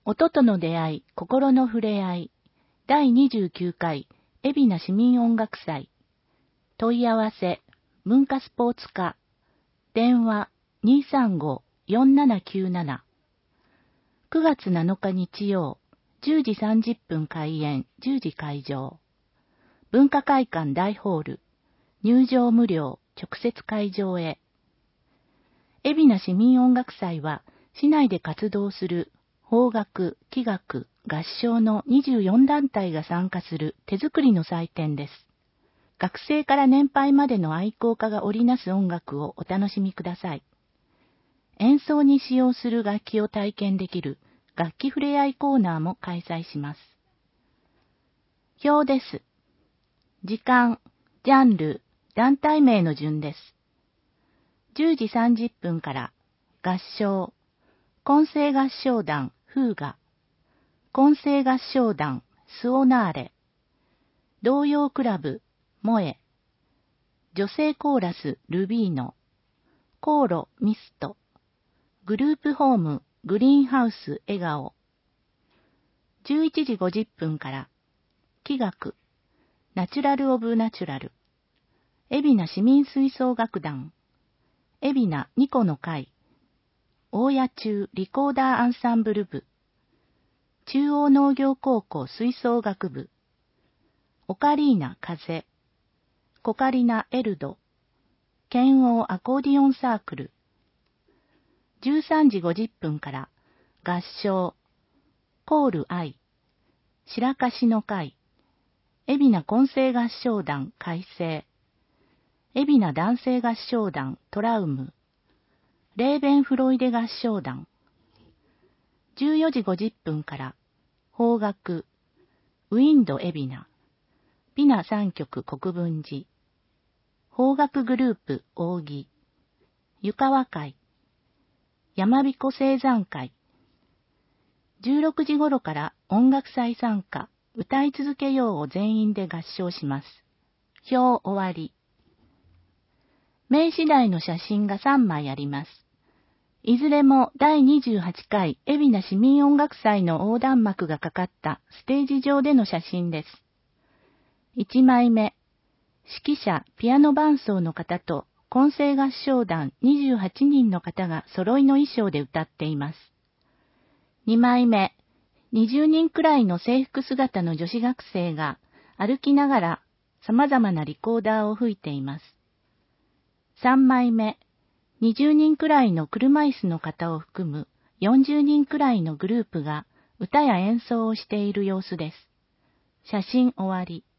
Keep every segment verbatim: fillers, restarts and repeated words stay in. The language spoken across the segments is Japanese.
音との出会い、心の触れ合い、だいにじゅうきゅうかい、海老名市民音楽祭。問い合わせ、文化スポーツ課、電話 にーさんごーよんななきゅうなな。くがつなのか日曜、じゅうじさんじゅっぷん開演、じゅうじ会場。文化会館大ホール、入場無料、直接会場へ。海老名市民音楽祭は、市内で活動する邦楽、器楽、合唱のにじゅうよんだんたいが参加する手作りの祭典です。学生から年配までの愛好家が織りなす音楽をお楽しみください。演奏に使用する楽器を体験できる楽器ふれあいコーナーも開催します。表です。時間、ジャンル、団体名の順です。じゅうじさんじゅっぷんから合唱、混声合唱団フーガ、混声合唱団スオナーレ、童謡クラブモエ、女性コーラスルビーノ、コーロミスト、グループホームグリーンハウス笑顔。じゅういちじごじゅっぷんから器楽、ナチュラルオブナチュラル、海老名市民吹奏楽団、海老名ニコの会、大谷中リコーダーアンサンブル部、中央農業高校吹奏楽部、オカリーナ風、コカリナエルド、剣王アコーディオンサークル。じゅうさんじごじゅっぷんから合唱、コール愛、白樫の会、海老名混声合唱団改正、海老名男性合唱団トラウム、レーベンフロイデ合唱団。じゅうよじごじゅっぷんから邦楽、ウィンド海老名、美名三曲国分寺、邦楽グループ扇、湯川会、山彦青山会。じゅうろくじ頃から音楽祭参加、歌い続けようを全員で合唱します。表終わり。名次第の写真がさんまいあります。いずれもだいにじゅうはちかい海老名市民音楽祭の横断幕がかかったステージ上での写真です。いちまいめ、指揮者ピアノ伴奏の方と混声合唱団にじゅうはちにんの方が揃いの衣装で歌っています。にまいめ、にじゅうにんくらいの制服姿の女子学生が歩きながら様々なリコーダーを吹いています。さんまいめ、にじゅうにんくらいの車椅子の方を含むよんじゅうにんくらいのグループが歌や演奏をしている様子です。写真終わり。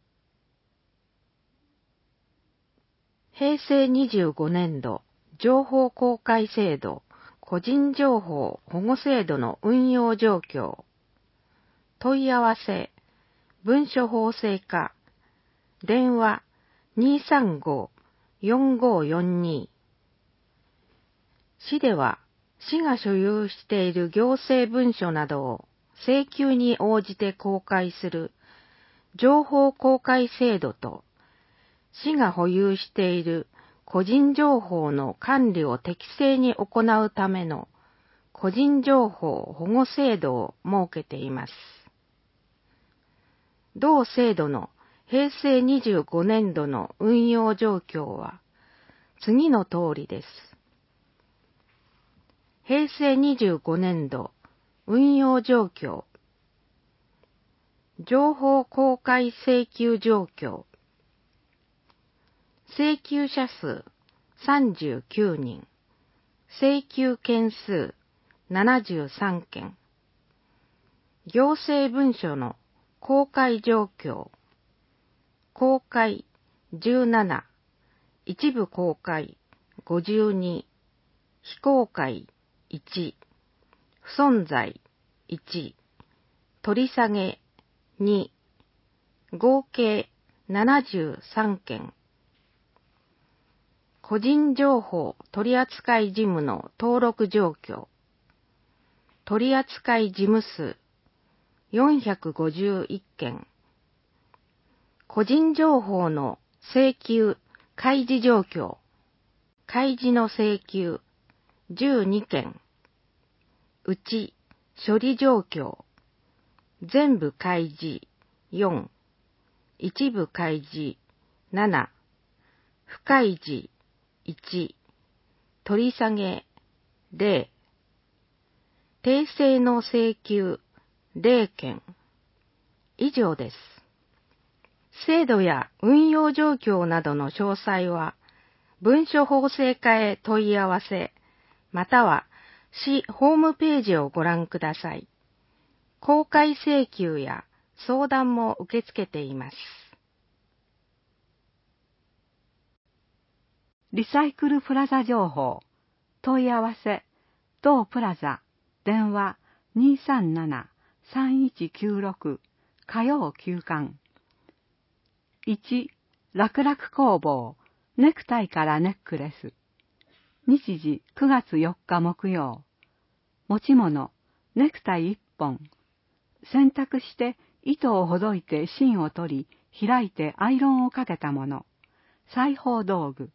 へいせいにじゅうごねんど情報公開制度個人情報保護制度の運用状況。問い合わせ文書法制課電話 にーさんごーよんごーよんに。市では市が所有している行政文書などを請求に応じて公開する情報公開制度と市が保有している個人情報の管理を適正に行うための個人情報保護制度を設けています。同制度のへいせいにじゅうごねんどの運用状況は次の通りです。へいせいにじゅうごねんど運用状況。情報公開請求状況。請求者数さんじゅうきゅうにん、請求件数ななじゅうさんけん。行政文書の公開状況。公開じゅうなな、一部公開ごじゅうに、非公開いち、不存在いち、取り下げに、合計ななじゅうさんけん。個人情報取扱事務の登録状況。取扱事務数よんひゃくごじゅういっけん。個人情報の請求開示状況。開示の請求じゅうにけん。うち処理状況。全部開示よん、一部開示なな、不開示いち、取り下げゼロ、訂正の請求ゼロ件。以上です。制度や運用状況などの詳細は、文書法制課へ問い合わせ、または市ホームページをご覧ください。公開請求や相談も受け付けています。 リサイクルプラザ情報。問い合わせ、同プラザ、電話 にーさんなな さんいちきゅうろく、火曜休館。いち、楽々工房、ネクタイからネックレス。日時くがつよっか木曜。持ち物、ネクタイいっぽん。洗濯して糸をほどいて芯を取り、開いてアイロンをかけたもの。裁縫道具。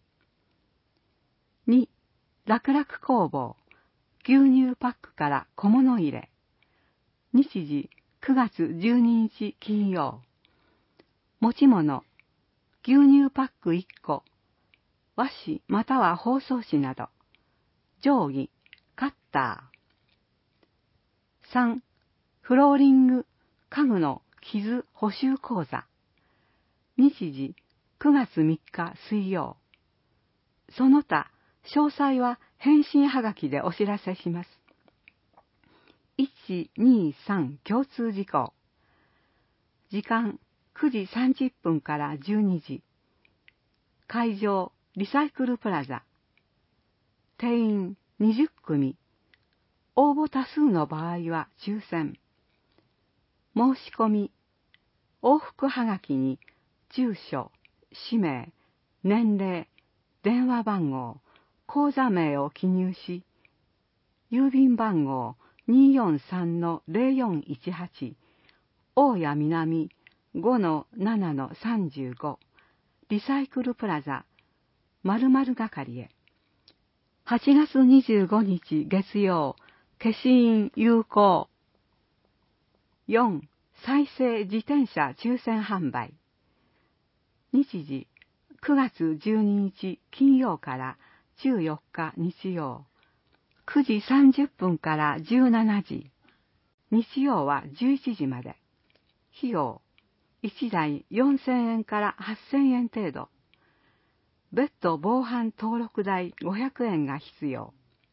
に、楽々工房、牛乳パックから小物入れ。日時くがつじゅうににち金曜。持ち物、牛乳パックいっこ、和紙または包装紙など。定規、カッター。さん、フローリング、家具の傷補修講座。日時くがつみっか水曜。その他、詳細は返信はがきでお知らせします。いち、に、さん共通事項。時間くじさんじゅっぷんからじゅうにじ。会場リサイクルプラザ。定員にじゅっくみ。応募多数の場合は抽選。申し込み。往復はがきに住所、氏名、年齢、電話番号、口座名を記入し、郵便番号 にーよんさんのゼロよんいちはち、大谷南 ごのななのさんじゅうご、リサイクルプラザ、〇〇係へ。はちがつにじゅうごにち月曜、消印有効。よん、再生自転車抽選販売。日時くがつじゅうににち金曜からじゅうよっか日曜。くじさんじゅっぷんからじゅうしちじ。日曜はじゅういちじまで。費用いちだいよんせんえんからはっせんえん程度。別途防犯登録代ごひゃくえんが必要。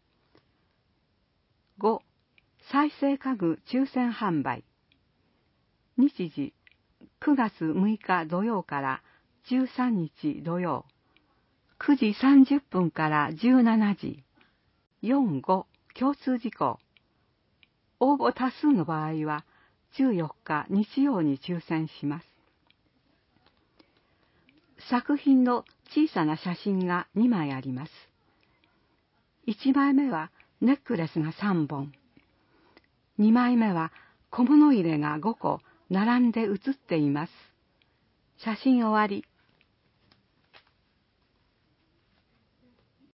ご、再生家具抽選販売。日時くがつむいか土曜からじゅうさんにち土曜。くじさんじゅっぷんからじゅうしちじ。よん、ご共通事項。応募多数の場合はじゅうよっか日曜に抽選します。作品の小さな写真がにまいあります。いちまいめはネックレスがさんぼん。にまいめは小物入れがごこ並んで写っています。写真終わり。